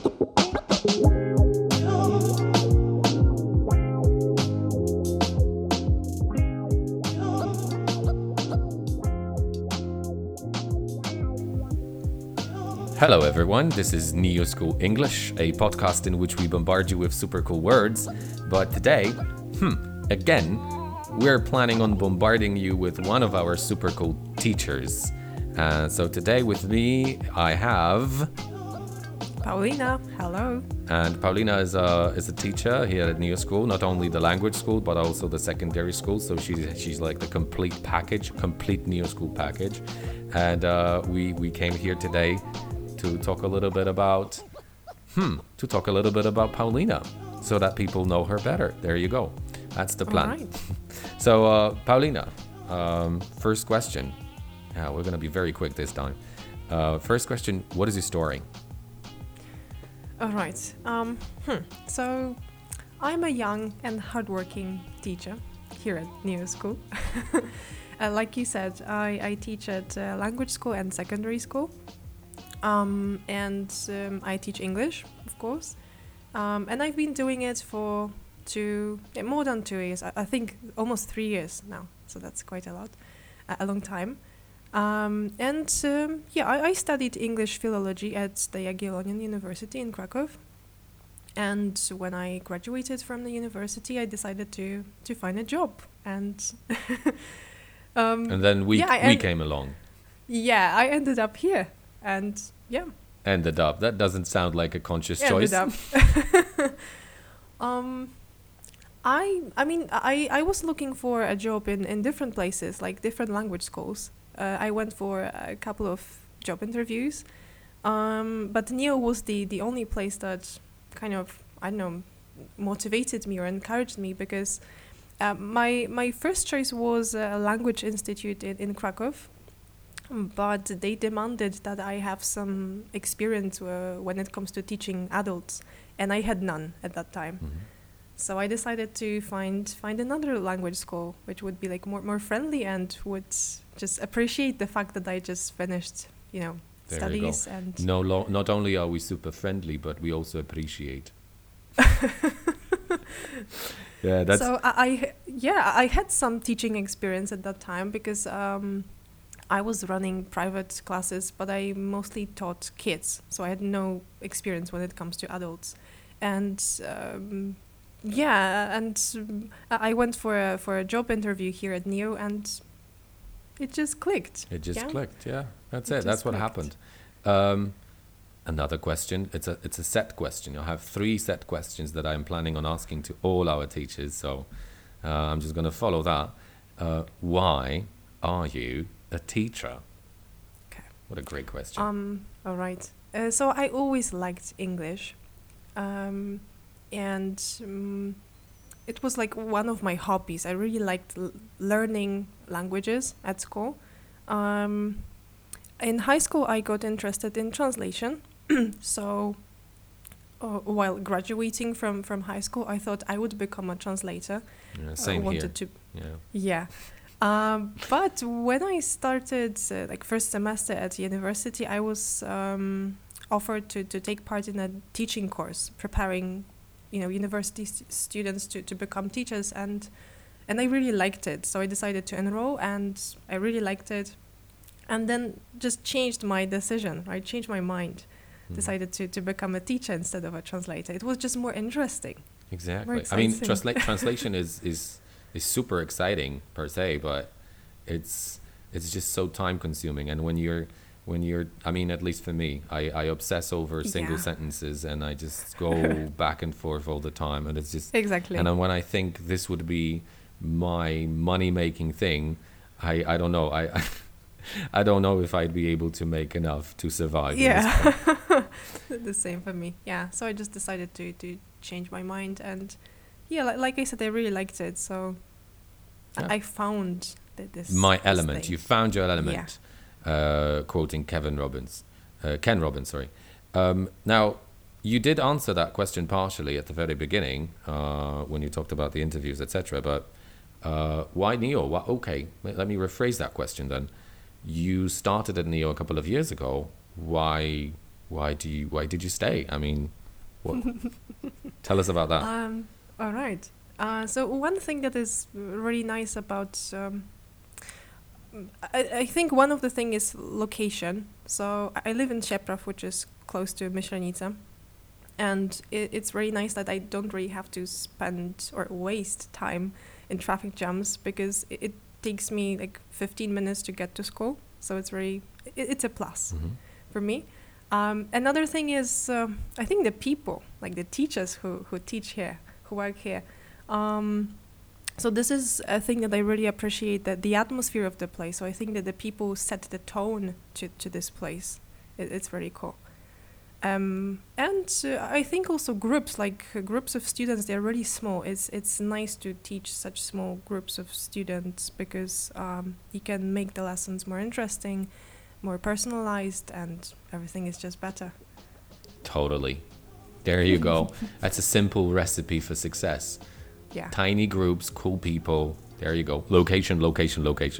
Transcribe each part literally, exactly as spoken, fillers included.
Hello everyone, this is Neo School English, a podcast in which we bombard you with super cool words. But today, hmm, again, we're planning on bombarding you with one of our super cool teachers. Uh, so today with me, I have... Paulina, hello. And Paulina is a, is a teacher here at Neo School, not only the language school, but also the secondary school. So she's, she's like the complete package, complete Neo School package. And uh, we, we came here today to talk a little bit about, hmm, to talk a little bit about Paulina so that people know her better. There you go. That's the plan. All right. So, uh, Paulina, um, first question. Yeah, we're going to be very quick this time. Uh, first question, what is your story? All right. Um, hmm. So, I'm a young and hardworking teacher here at Neo School. uh, like you said, I, I teach at uh, language school and secondary school. Um, and um, I teach English, of course. Um, and I've been doing it for two, yeah, more than two years. I, I think almost three years now. So that's quite a lot, a, a long time. Um, and um, yeah, I, I studied English philology at the Jagiellonian University in Krakow. And when I graduated from the university, I decided to to find a job. And um, and then we yeah, we en- came along. Yeah, I ended up here. And yeah. Ended up. That doesn't sound like a conscious Ended choice. Up. um, I I mean I, I was looking for a job in, in different places, like different language schools. Uh, I went for a couple of job interviews, um, but Neo was the, the only place that kind of I don't know motivated me or encouraged me because uh, my my first choice was a language institute in, in Krakow. But they demanded that I have some experience uh, when it comes to teaching adults, and I had none at that time. Mm-hmm. So I decided to find find another language school, which would be like more more friendly and would just appreciate the fact that I just finished, you know, there studies you go. and. No, lo- not only are we super friendly, but we also appreciate. Yeah, that's. So I, I yeah I had some teaching experience at that time because. Um, I was running private classes, but I mostly taught kids, so I had no experience when it comes to adults. And um, yeah, and um, I went for a for a job interview here at Neo, and it just clicked. It just yeah? clicked. Yeah, that's it. it. That's what clicked. happened. Um, another question. It's a it's a set question. I have three set questions that I'm planning on asking to all our teachers. So uh, I'm just going to follow that. Uh, why are you a teacher? Okay. What a great question. Um. All right. Uh, so I always liked English, um, and um, it was like one of my hobbies. I really liked l- learning languages at school. Um, in high school, I got interested in translation. so uh, while graduating from, from high school, I thought I would become a translator. Yeah, same I wanted here. To, yeah. Yeah. Um, but when I started, uh, like first semester at university, I was um, offered to, to take part in a teaching course, preparing, you know, university st- students to, to become teachers, and and I really liked it. So I decided to enroll, and I really liked it, and then just changed my decision. I changed my mind, mm. decided to, to become a teacher instead of a translator. It was just more interesting. Exactly. I mean, transla- translation is is. is super exciting per se, but it's it's just so time consuming. And when you're when you're I mean, at least for me, I, I obsess over single yeah. sentences, and I just go back and forth all the time, and it's just exactly. And then when I think this would be my money making thing, I, I don't know I, I I don't know if I'd be able to make enough to survive. Yeah. The same for me. Yeah. So I just decided to to change my mind, and yeah, like, like I said, I really liked it. So yeah. I found that this my this element. thing. You found your element. Yeah. Uh, quoting Kevin Robbins, uh, Ken Robbins. Sorry. Um, now, you did answer that question partially at the very beginning uh, when you talked about the interviews, et cetera. But uh, why Neo? Why, okay, let me rephrase that question then. You started at Neo a couple of years ago. Why? why do you why did you stay? I mean, what? Tell us about that. Um, all right. Uh, so one thing that is really nice about, um, I, I think one of the thing is location. So I live in Siepraw, which is close to Myślenica, and it, it's really nice that I don't really have to spend or waste time in traffic jams because it, it takes me like fifteen minutes to get to school. So it's really it, it's a plus Mm-hmm. for me. Um, another thing is um I think the people, like the teachers who, who teach here, who work here. Um, so this is a thing that I really appreciate, that the atmosphere of the place. So I think that the people set the tone to, to this place. It, it's really cool. Um, and uh, I think also groups, like uh, groups of students, they're really small. It's it's nice to teach such small groups of students because um, you can make the lessons more interesting, more personalized, and everything is just better. Totally. There you go. That's a simple recipe for success. Yeah. Tiny groups, cool people. There you go. Location, location, location.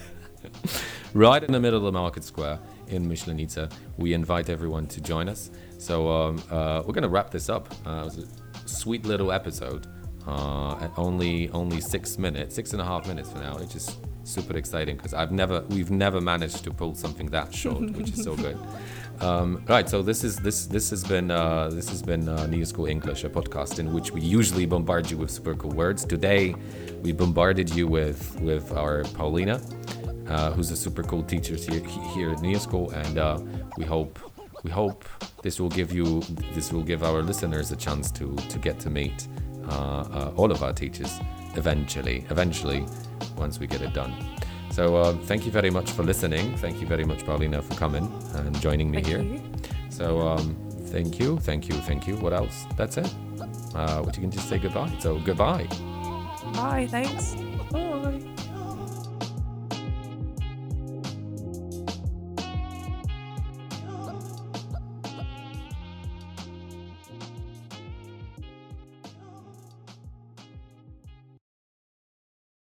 Right in the middle of the market square in Myślenica. We invite everyone to join us. So um, uh, we're going to wrap this up. Uh, it was a sweet little episode. Uh, at only only six minutes, six and a half minutes for now, which is super exciting because I've never, we've never managed to pull something that short, which is so good. Um, right, so this is this this has been uh, this has been uh, Neo School English, a podcast in which we usually bombard you with super cool words. Today, we bombarded you with with our Paulina, uh, who's a super cool teacher here here at Neo School, and uh, we hope we hope this will give you this will give our listeners a chance to to get to meet uh, uh, all of our teachers eventually. Eventually, once we get it done. So uh, thank you very much for listening. Thank you very much, Paulina, for coming and joining me Thank here. you. So um, thank you, thank you, thank you. What else? That's it. Uh, what you can just say goodbye. So goodbye. Bye. Thanks. Bye.